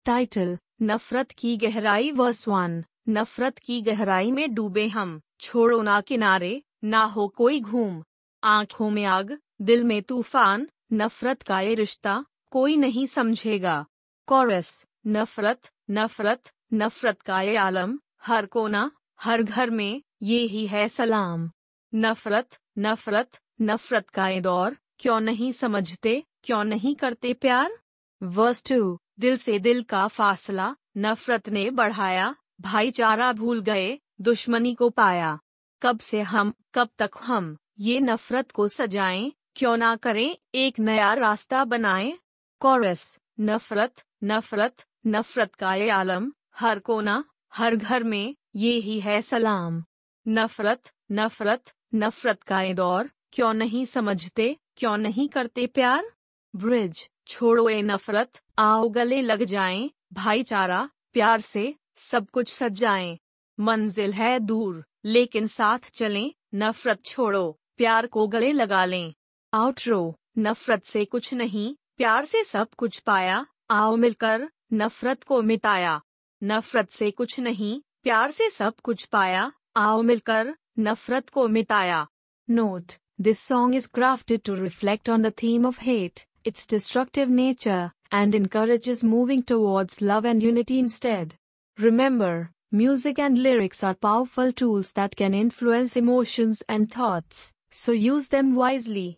Title, नफरत की गहराई वर्स 1। नफरत की गहराई में डूबे हम, छोड़ो ना किनारे, ना हो कोई घूम। आंखों में आग, दिल में तूफान, नफरत का ये रिश्ता कोई नहीं समझेगा। कोरस, नफरत नफरत नफरत का ये आलम, हर कोना हर घर में ये ही है सलाम। नफरत नफरत नफरत का ये दौर, क्यों नहीं समझते, क्यों नहीं करते प्यार। वर्स 2। दिल से दिल का फासला, नफरत ने बढ़ाया, भाईचारा भूल गए, दुश्मनी को पाया। कब से हम, कब तक हम, ये नफरत को सजाएं, क्यों ना करें एक नया रास्ता बनाएं। कोरस, नफरत नफरत नफरत का ये आलम, हर कोना हर घर में ये ही है सलाम। नफरत नफरत नफरत का ये दौर, क्यों नहीं समझते, क्यों नहीं करते प्यार। ब्रिज, छोड़ो ये नफरत, आओ गले लग जाएं, भाईचारा प्यार से सब कुछ सजाएं। मंजिल है दूर लेकिन साथ चलें, नफरत छोड़ो प्यार को गले लगा लें। आउटरो, नफरत से कुछ नहीं, प्यार से सब कुछ पाया, आओ मिलकर नफरत को मिटाया। नफरत से कुछ नहीं, प्यार से सब कुछ पाया, आओ मिलकर नफरत को मिटाया। Note: This song is crafted to reflect on the theme of hate, its destructive nature, and encourages moving towards love and unity instead. Remember, music and lyrics are powerful tools that can influence emotions and thoughts, so use them wisely.